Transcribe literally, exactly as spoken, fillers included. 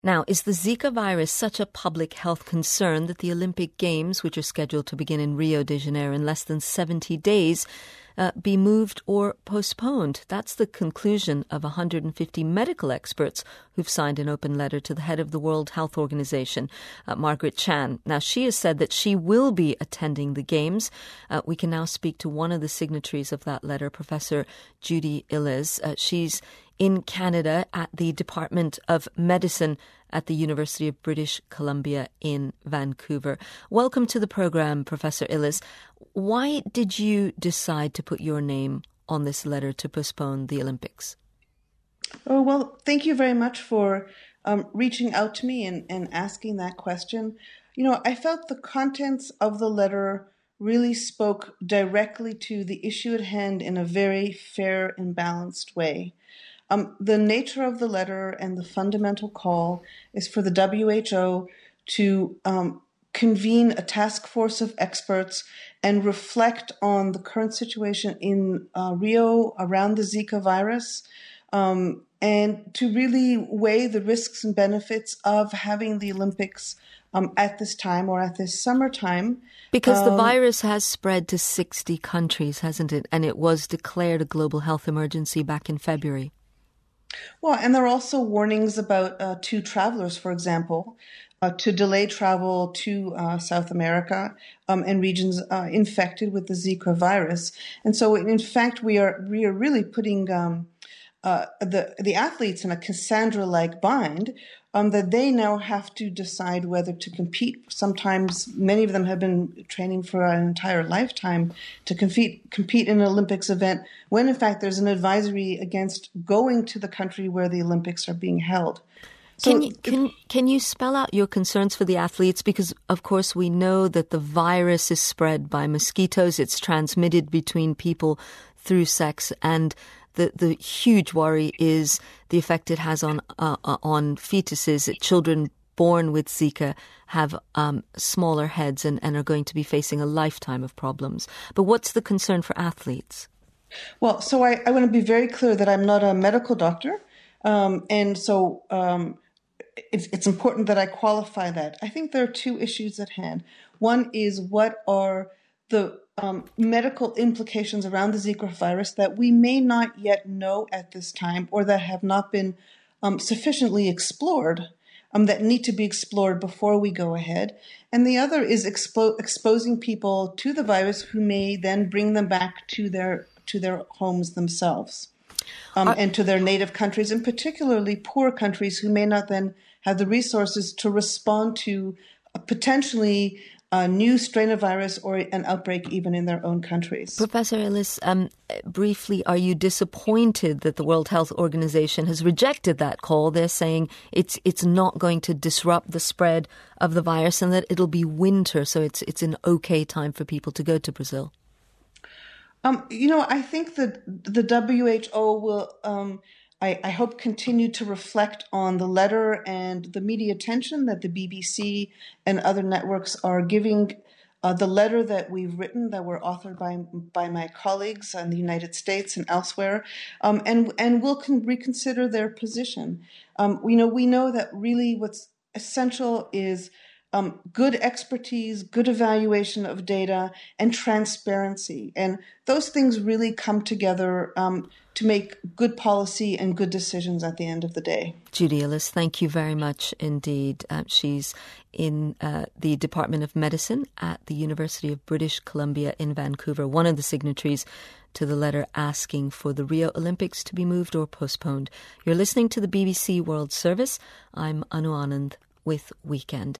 Now, is the Zika virus such a public health concern that the Olympic Games, which are scheduled to begin in Rio de Janeiro in less than seventy days, uh, be moved or postponed? That's the conclusion of one hundred fifty medical experts who've signed an open letter to the head of the World Health Organization, uh, Margaret Chan. Now, she has said that she will be attending the Games. Uh, we can now speak to one of the signatories of that letter, Professor Judy Illes. Uh, she's in Canada at the Department of Medicine at the University of British Columbia in Vancouver. Welcome to the program, Professor Illes. Why did you decide to put your name on this letter to postpone the Olympics? Oh, well, thank you very much for um, reaching out to me and, and asking that question. You know, I felt the contents of the letter really spoke directly to the issue at hand in a very fair and balanced way. Um, the nature of the letter and the fundamental call is for the W H O to um, convene a task force of experts and reflect on the current situation in uh, Rio around the Zika virus, um, and to really weigh the risks and benefits of having the Olympics um, at this time or at this summertime. Because um, the virus has spread to sixty countries, hasn't it? And it was declared a global health emergency back in February. Well, and there are also warnings about uh, to travelers, for example, uh, to delay travel to uh, South America um, and regions uh, infected with the Zika virus. And so, in fact, we are we are really putting um, uh, the the athletes in a Cassandra-like bind um, that they now have to decide whether to compete. Sometimes, many of them have been training for an entire lifetime to compete compete in an Olympics event, when in fact there's an advisory against going to the country where the Olympics are being held. So, can you, can, can you spell out your concerns for the athletes? Because, of course, we know that the virus is spread by mosquitoes. It's transmitted between people through sex, and the, the huge worry is the effect it has on uh, on fetuses. Children born with Zika have um, smaller heads and, and are going to be facing a lifetime of problems. But what's the concern for athletes? Well, so I, I want to be very clear that I'm not a medical doctor. Um, and so um, it's, it's important that I qualify that. I think there are two issues at hand. One is, what are the um, medical implications around the Zika virus that we may not yet know at this time, or that have not been um, sufficiently explored, um, that need to be explored before we go ahead. And the other is expo- exposing people to the virus who may then bring them back to their to their homes themselves, um, uh, and to their native countries, and particularly poor countries who may not then have the resources to respond to a potentially a new strain of virus or an outbreak even in their own countries. Professor Illes, um, briefly, are you disappointed that the World Health Organization has rejected that call? They're saying it's it's not going to disrupt the spread of the virus and that it'll be winter, so it's it's an okay time for people to go to Brazil. Um, you know, I think that the W H O will, um, I, I hope, continue to reflect on the letter and the media attention that the B B C and other networks are giving uh, the letter that we've written, that were authored by by my colleagues in the United States and elsewhere, um, and and will con- reconsider their position. Um, you know, we know that really what's essential is Um, good expertise, good evaluation of data, and transparency. And those things really come together um, to make good policy and good decisions at the end of the day. Judy Illes, thank you very much indeed. Uh, she's in uh, the Department of Medicine at the University of British Columbia in Vancouver, one of the signatories to the letter asking for the Rio Olympics to be moved or postponed. You're listening to the B B C World Service. I'm Anu Anand with Weekend.